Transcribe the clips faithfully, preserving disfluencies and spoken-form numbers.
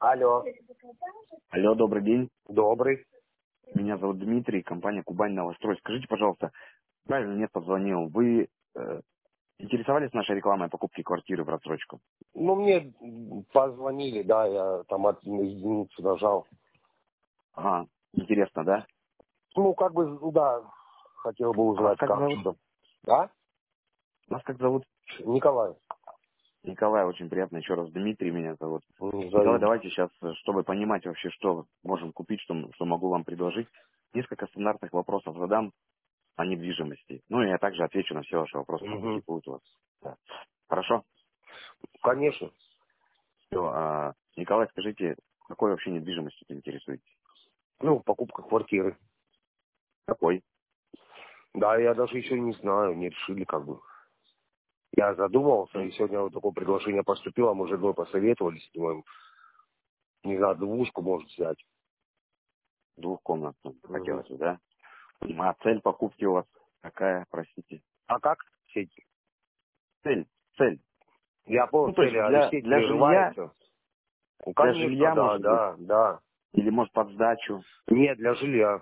Алло. Алло, добрый день. Добрый. Меня зовут Дмитрий, компания «Кубань Новострой». Скажите, пожалуйста, правильно нет позвонил. Вы э, интересовались нашей рекламой покупки квартиры в рассрочку? Ну, мне позвонили, да, я там от единицу нажал. Ага, интересно, да? Ну, как бы, ну, да, хотел бы А вас узнать, как как, зовут? что. Да? Вас как зовут? Николай. Николай, очень приятно. Еще раз, Дмитрий меня зовут. М, Николай, Взаимно. давайте сейчас, э, чтобы понимать вообще, что можем купить, что, м- что могу вам предложить, несколько стандартных вопросов задам о недвижимости. Ну, и я также отвечу на все ваши вопросы, какие Угу. будут у вас. Да. Хорошо? Конечно. Все. А, Николай, скажите, какой вообще недвижимостью ты интересуетесь? Ну, покупка квартиры. Какой? Да, я даже еще не знаю, не решили как бы. Я задумался, и М, сегодня вот такое предложение поступило, мы с женой посоветовались, думаем, не знаю, двушку может взять. Двухкомнатную Угу. хотелось бы, да? М, А цель покупки у вас какая, простите? А как сеть? Цель, цель. Я понял Ну, то цели, есть а для, сеть для жилья, прерывается. Ну, для конечно, жилья, да, может быть, да, да. или, может, под сдачу Нет, для жилья.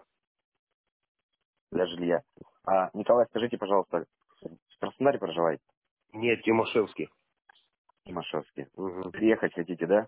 для жилья. А, Николай, скажите, пожалуйста, в Краснодаре проживаете? Нет, Тимошевский. В Тимошевске. Мгм. Приехать хотите, да?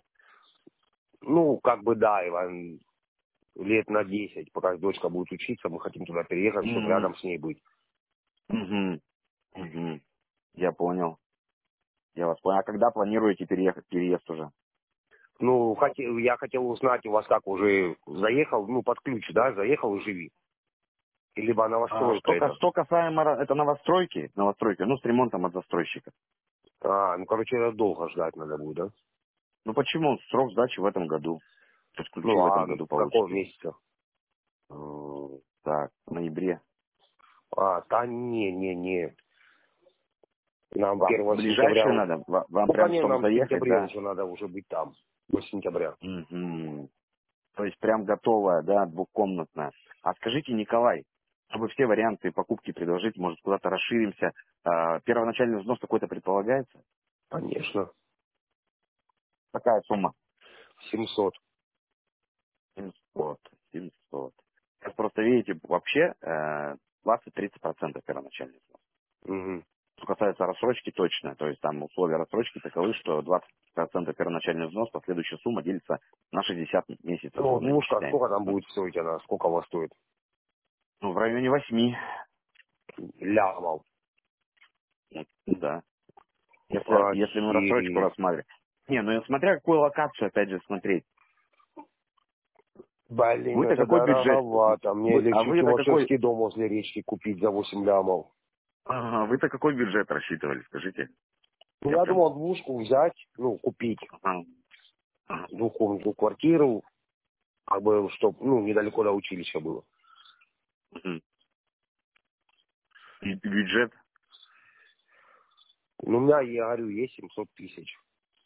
Ну, как бы да, Иван, лет на десять, пока дочка будет учиться, мы хотим туда переехать, чтобы Угу, рядом с ней быть. угу, угу. Я понял. Я вас понял. А когда планируете переехать, переезд уже? Ну, хотел, я хотел узнать у вас, как уже заехал, ну, под ключ, да, заехал и живи. И либо А, новостройка что, ка- это. что касаемо ра- это новостройки, новостройки, ну, с ремонтом от застройщика. А, ну, короче, это долго ждать надо будет, да? Ну, почему? Срок сдачи в этом году. То есть ключи Ну, в а этом году в каком получите. месяце? Э, Так, в ноябре. А, да не, не, не. Нам Вам первого сентября, ближайшую надо? Ва- Вам ну, прям, конечно, чтобы нам в заехать, сентябре да? уже надо уже быть там, до сентября. Мгм. То есть прям готовая, да, двухкомнатная. А скажите, Николай, чтобы все варианты покупки предложить, может, куда-то расширимся, а, первоначальный взнос какой-то предполагается? Конечно. Какая сумма? семьсот. семьсот. семьсот. Сейчас просто видите, вообще э, двадцать-тридцать процентов первоначальный взнос. Угу. Что касается рассрочки, точно. То есть там условия рассрочки таковы, что двадцать процентов первоначальный взнос, последующая сумма делится на шестьдесят месяцев Ну, ровно двушка, исчисляем. сколько там будет стоить она? Сколько у вас стоит? Ну, в районе восьми. Лямов. Ну, да. Если, если мы рассрочку Охереть. рассматриваем. Не, ну смотря какую локацию, опять же, смотреть. Блин, Вы-то это какой бюджет? дороговато. Мне Вы, а легче вы-то какой, Тимошевский дом возле речки купить за восемь лямов. ага, вы-то какой бюджет рассчитывали, скажите? Ну, Я я прям... думал двушку взять, ну, купить. Ага, ага. Двухкомнатную квартиру, как бы, чтоб, ну, недалеко до училища было. Мгм. И бюджет. Ну, у меня, я говорю, есть семьсот тысяч.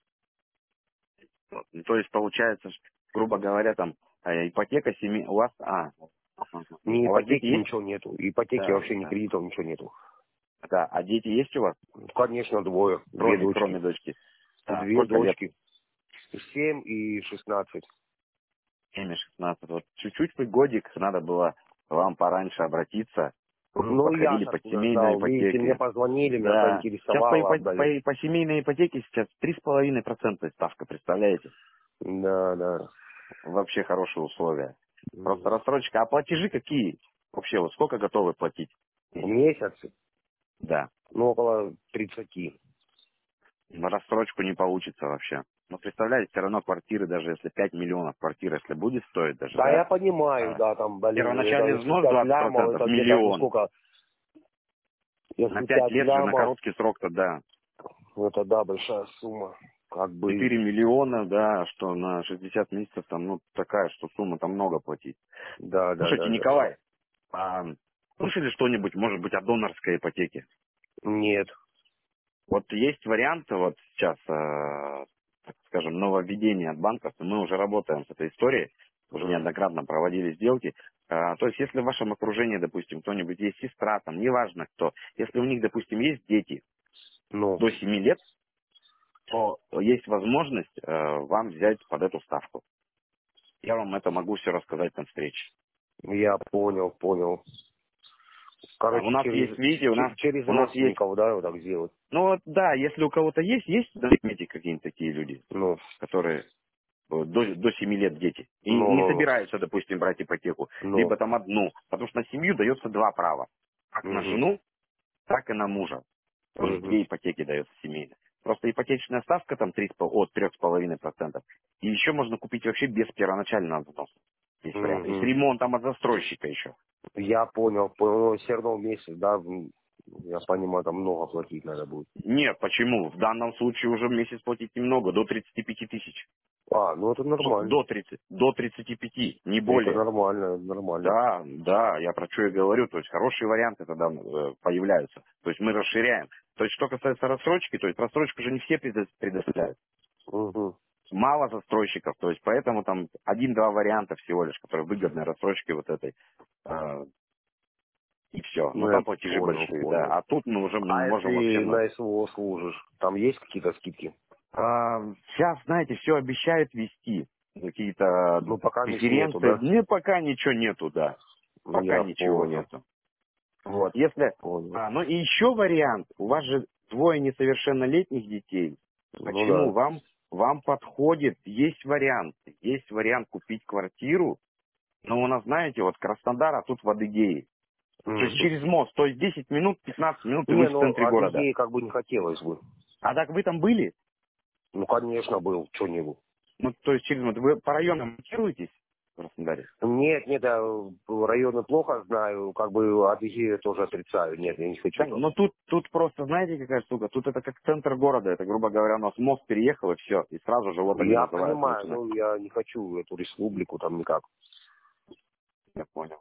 Вот. Ну, то есть получается, что, грубо говоря, там э, ипотека семьи у вас, а, ага. Ни У вас дети ипотеки, есть? ничего нету. Ипотеки Да, вообще, ни да. кредитов, ничего нету. Да, а дети есть у вас? Ну, конечно, двое. Две Кроме, дочки. кроме дочки. Да, Две сколько лет? дочки. Семь и шестнадцать. семь шестнадцать. Вот чуть-чуть бы годик надо было вам пораньше обратиться. Вы бы Ну, я подходили ж по откуда семейной знал. Видите, мне ипотеке. позвонили, меня Да. Сейчас по, заинтересовало, ипо- блин. по, по семейной ипотеке сейчас три с половиной процента ставка, представляете? Да, да. Вообще хорошие условия. Просто Мгм. рассрочка. А платежи какие? Вообще, вот сколько готовы платить в В месяц? месяц, Да. ну, около тридцати. На рассрочку не получится вообще. Но представляете, все равно квартиры, даже если пять миллионов квартир, если будет стоить даже, Да, я да, понимаю, а, да, там, блин, это первоначальный если взнос пять двадцать лямов, процентов это где-то, ну, миллион. сколько, На если пять пять лет же, на лямов, короткий срок-то, да. ну, это, да, большая сумма. Как бы, Четыре миллиона, да, что на шестьдесят месяцев там, ну, такая, что сумма там много платить. да, да, Слушайте, да, да, да. Николай, а, слышали что-нибудь, может быть, о донорской ипотеке? Нет. Вот есть варианты вот сейчас, э, так скажем, нововведения от банков, мы уже работаем с этой историей, уже М. неоднократно проводили сделки. А, то есть, если в вашем окружении, допустим, кто-нибудь есть сестра, там, неважно кто, если у них, допустим, есть дети Ну, до семи лет, то есть возможность э, вам взять под эту ставку. Я вам это могу все рассказать на встрече. Я понял, понял. А у Короче, нас есть, через, видите, у ч- нас, через у нас есть, родственников, да, вот так сделать. ну вот да, если у кого-то есть, есть на примете какие-нибудь такие люди, Ну, которые э, до, до семи лет дети, и ну, не ну, собираются, допустим, брать ипотеку, ну. либо там одну, потому что на семью дается два права, как на Угу, жену, так и на мужа. Тоже угу, две ипотеки дается семейно. Просто ипотечная ставка там три, от трех с половиной процентов. И еще можно купить вообще без первоначального взноса. Есть вариант. И с угу. ремонтом от застройщика еще. Я понял, понял. Все равно в месяц, да, м, я понимаю, там много платить надо будет. Нет, почему? В данном случае уже в месяц платить немного, до тридцати пяти тысяч. А, ну это До, нормально. до тридцати, до тридцати пяти, не Это более. нормально, это нормально. Да, да, я про что и говорю. То есть хорошие варианты тогда э, появляются. То есть мы расширяем. То есть что касается рассрочки, то есть рассрочку же не все предо- предоставляют. Угу. Мало застройщиков, то есть поэтому там один-два варианта всего лишь, которые выгодны рассрочки вот этой. э, и все. Но Ну, я там платежи понял, большие, да. понял. А тут мы уже А можем вообще если на... на СВО служишь, там есть какие-то скидки? А, сейчас, знаете, все обещают вести. Какие-то Ну, пока мисс нету, преференции. да? Не, пока ничего нету, да. Пока Я ничего понял, нету. Вот, если... понял. А, ну и еще вариант. У вас же двое несовершеннолетних детей. Ну Почему? да. Вам, вам подходит, есть вариант. Есть вариант купить квартиру. Но у нас, знаете, вот Краснодар, а тут в Адыгее. То есть Мгм. через мост. То есть десять минут, пятнадцать минут, и вы Не, в ну, центре от города. идеи как бы не хотелось бы. А так вы там были? Ну, конечно, был, что-нибудь. Ну, то есть через мост. Вы по районам ориентируетесь в Краснодаре? Нет, нет, я районы плохо знаю, как бы от идеи тоже отрицаю. Нет, я не Да, хочу там. но тут, тут просто, знаете, какая штука? Тут это как центр города. Это, грубо говоря, у нас мост переехал, и все. И сразу же вот они Я называют понимаю, начинают. но я не хочу эту республику там никак. Я понял.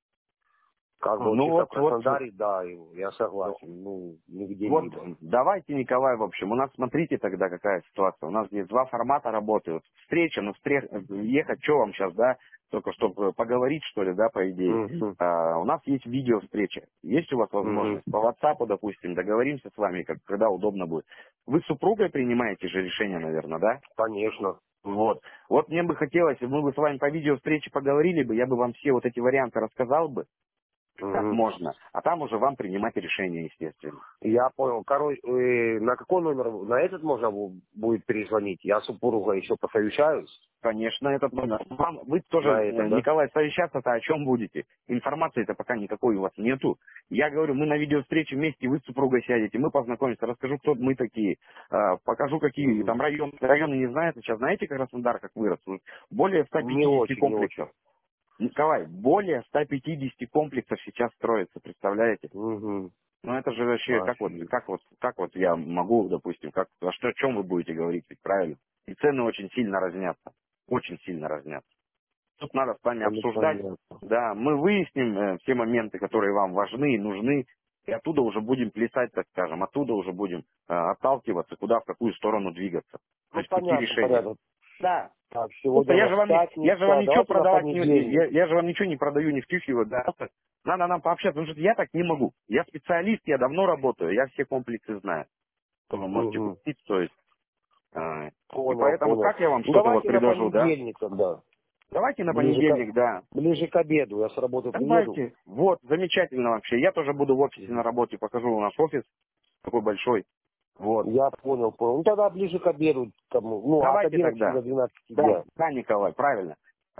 Как бы вот Ну чисто в вот, вот, вот. Краснодаре, да, я согласен. Ну, Вот нигде-либо. давайте, Николай, в общем, у нас, смотрите тогда, какая ситуация. У нас здесь два формата работают. Встреча, ну, встреч, ехать, что вам сейчас, да, только чтобы поговорить, что ли, да, по идее. Угу, А, у нас есть видео-встреча. Есть у вас угу. возможность? По WhatsApp, допустим, договоримся с вами, как, когда удобно будет. Вы с супругой принимаете же решение, наверное, да? Конечно. Вот. Вот мне бы хотелось, если мы бы с вами по видео-встрече поговорили бы, я бы вам все вот эти варианты рассказал бы, как Угу. можно. А там уже вам принимать решение, естественно. Я понял. Короче, э, на какой номер? На этот можно бу- будет перезвонить? Я с супругой еще посовещаюсь. Конечно, этот номер. Вам, вы тоже, На э, этот, да? Николай, совещаться-то о чем будете? Информации-то пока никакой у вас нету. Я говорю, мы на видеовстрече вместе, вы с супругой сядете, мы познакомимся, расскажу, кто мы такие, э, покажу, какие Угу. там районы. Районы не знают, сейчас знаете, как Краснодар как вырос? Ну, более ста Не пятидесяти очень, не комплексов. очень. Николай, более ста пятидесяти комплексов сейчас строится, представляете? Угу. Ну это же вообще, как вот, Офигеть. как вот, как вот я могу, допустим, как, о, что, о чем вы будете говорить, ведь правильно? И цены очень сильно разнятся, очень сильно разнятся. Тут надо с вами Да, ну, обсуждать, понятно. да, мы выясним э, все моменты, которые вам важны и нужны, и оттуда уже будем плясать, так скажем, оттуда уже будем э, отталкиваться, куда, в какую сторону двигаться. То Ну, есть пути понятно, решения. понятно. Да. Так, Просто сегодня у я нас же вам не, я же вам пятница. ничего Давайте на продавать не, не- понедельник. я, я же вам ничего не продаю, не втюхиваю, да. Просто надо нам пообщаться, потому что я так не могу. Я специалист, я давно работаю, я все комплексы знаю, что вы можете Угу. купить, то есть. э, и Понял, поэтому понял. как я вам Ну, что-то вот давайте на предложу, да? понедельник тогда. Давайте на Ближе к, понедельник, да. ближе к обеду. Я с работы приеду. Давайте. Вот, замечательно вообще. Я тоже буду в офисе на работе, покажу наш офис, такой большой. Вот. Я понял, понял. Ну, тогда ближе к обеду. Тому, ну, от Давайте одиннадцати тогда. до двенадцати Да, дня. да, Николай, правильно.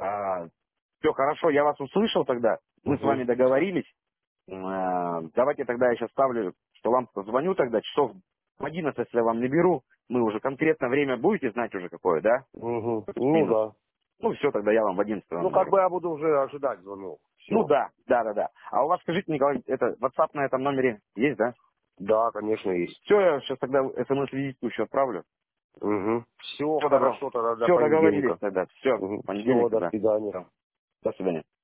все хорошо, я вас услышал тогда. Мы с Угу. вами договорились. Э, Давайте тогда я сейчас ставлю, что вам позвоню тогда, часов в одиннадцать, если я вам не беру. Мы уже конкретно время будете знать уже какое, да? Угу. Ну, Минус. да. Ну все, тогда я вам в одиннадцать Ну, вам как наберу. бы я буду уже ожидать звонок. Ну Все. да, да, да, да. А у вас, скажите, Николай, это WhatsApp на этом номере есть, да? Да, конечно, есть. Все, я сейчас тогда смс-визитку еще отправлю. Угу. Все Все добро. хорошо тогда до Все договорились понедельника. тогда. Все, Угу. Все, понедельник до тогда. свидания. Все. До свидания.